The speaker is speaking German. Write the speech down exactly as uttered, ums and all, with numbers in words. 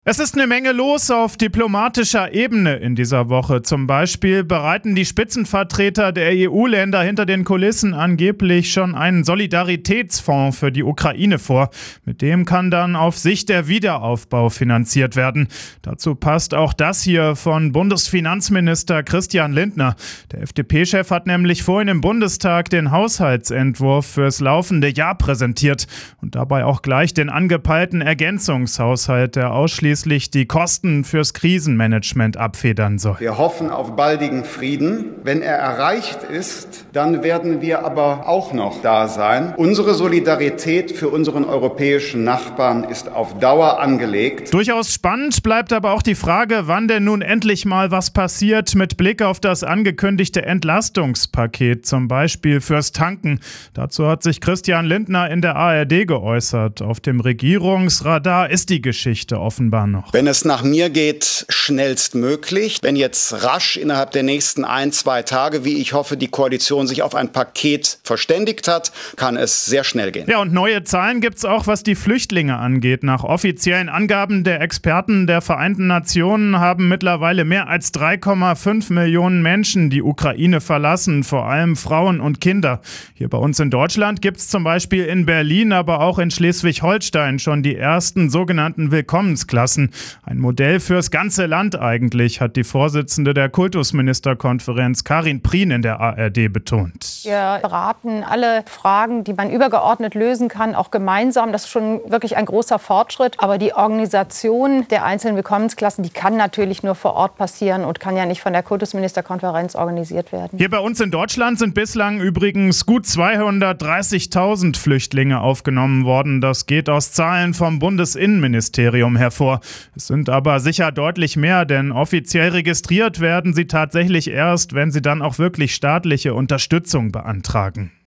Es ist eine Menge los auf diplomatischer Ebene in dieser Woche. Zum Beispiel bereiten die Spitzenvertreter der E U-Länder hinter den Kulissen angeblich schon einen Solidaritätsfonds für die Ukraine vor. Mit dem kann dann auf Sicht der Wiederaufbau finanziert werden. Dazu passt auch das hier von Bundesfinanzminister Christian Lindner. Der F D P-Chef hat nämlich vorhin im Bundestag den Haushaltsentwurf fürs laufende Jahr präsentiert und dabei auch gleich den angepeilten Ergänzungshaushalt, der ausschließlich die Kosten fürs Krisenmanagement abfedern soll. Wir hoffen auf baldigen Frieden. Wenn er erreicht ist, dann werden wir aber auch noch da sein. Unsere Solidarität für unseren europäischen Nachbarn ist auf Dauer angelegt. Durchaus spannend bleibt aber auch die Frage, wann denn nun endlich mal was passiert mit Blick auf das angekündigte Entlastungspaket, zum Beispiel fürs Tanken. Dazu hat sich Christian Lindner in der A R D geäußert. Auf dem Regierungsradar ist die Geschichte offenbar noch. Wenn es nach mir geht, schnellstmöglich. Wenn jetzt rasch innerhalb der nächsten ein, zwei Tage, wie ich hoffe, die Koalition sich auf ein Paket verständigt hat, kann es sehr schnell gehen. Ja, und neue Zahlen gibt's auch, was die Flüchtlinge angeht. Nach offiziellen Angaben der Experten der Vereinten Nationen haben mittlerweile mehr als drei Komma fünf Millionen Menschen die Ukraine verlassen, vor allem Frauen und Kinder. Hier bei uns in Deutschland gibt's zum Beispiel in Berlin, aber auch in Schleswig-Holstein schon die ersten sogenannten Willkommensklassen. Ein Modell fürs ganze Land eigentlich, hat die Vorsitzende der Kultusministerkonferenz Karin Prien in der A R D betont. Wir beraten alle Fragen, die man übergeordnet lösen kann, auch gemeinsam. Das ist schon wirklich ein großer Fortschritt. Aber die Organisation der einzelnen Willkommensklassen, die kann natürlich nur vor Ort passieren und kann ja nicht von der Kultusministerkonferenz organisiert werden. Hier bei uns in Deutschland sind bislang übrigens gut zweihundertdreißigtausend Flüchtlinge aufgenommen worden. Das geht aus Zahlen vom Bundesinnenministerium hervor. Es sind aber sicher deutlich mehr, denn offiziell registriert werden sie tatsächlich erst, wenn sie dann auch wirklich staatliche Unterstützung beantragen.